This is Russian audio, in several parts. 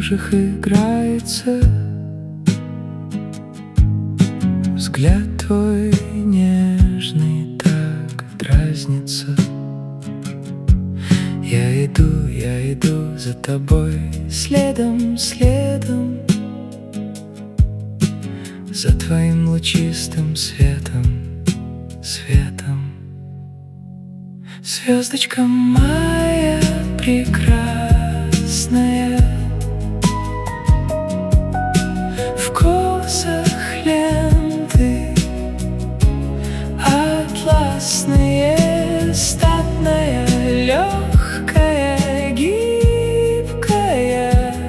лужах играется. Взгляд твой нежный так дразнится. Я иду за тобой следом, следом, за твоим лучистым светом, светом. Звездочка моя прекрасная, в косах ленты атласные, статная, легкая, гибкая.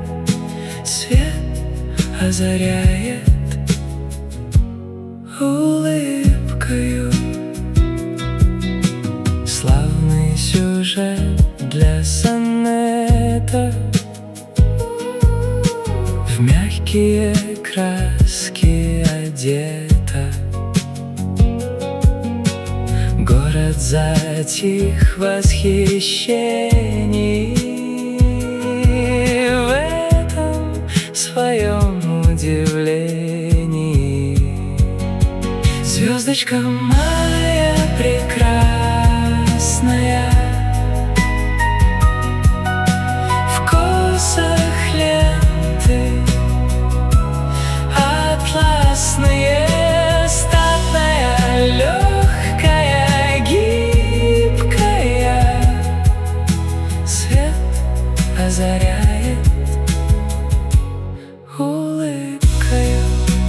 Свет озаряет улыбкою. Славный сюжет для сонета, в мягкие краски одета. Город затих в восхищении, в этом своем удивлении. Звездочка моя прекрасная, в косах ленты атласные, статная, легкая, гибкая. Свет озаряет улыбкою,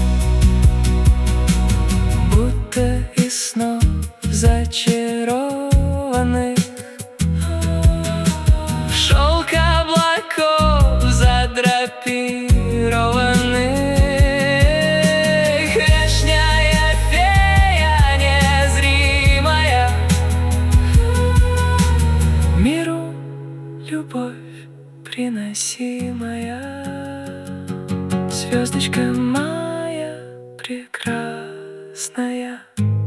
будто из снов зачарованных. Шелк облаков задрапированных, вешняя фея незримая, миру любовь приносимая. Звездочка моя прекрасная,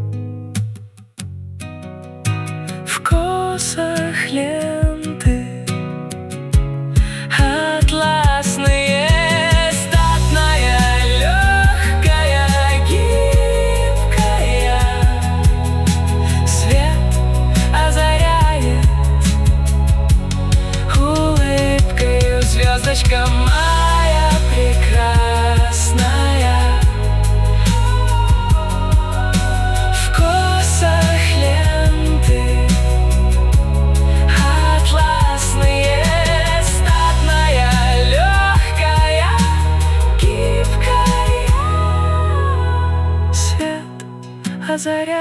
в косах ленты атласные, статная, легкая, гибкая. Свет озаряет улыбкою. Звездочка моя прекрасная, в косах ленты атласные, статная, легкая, гибкая. Свет озаряет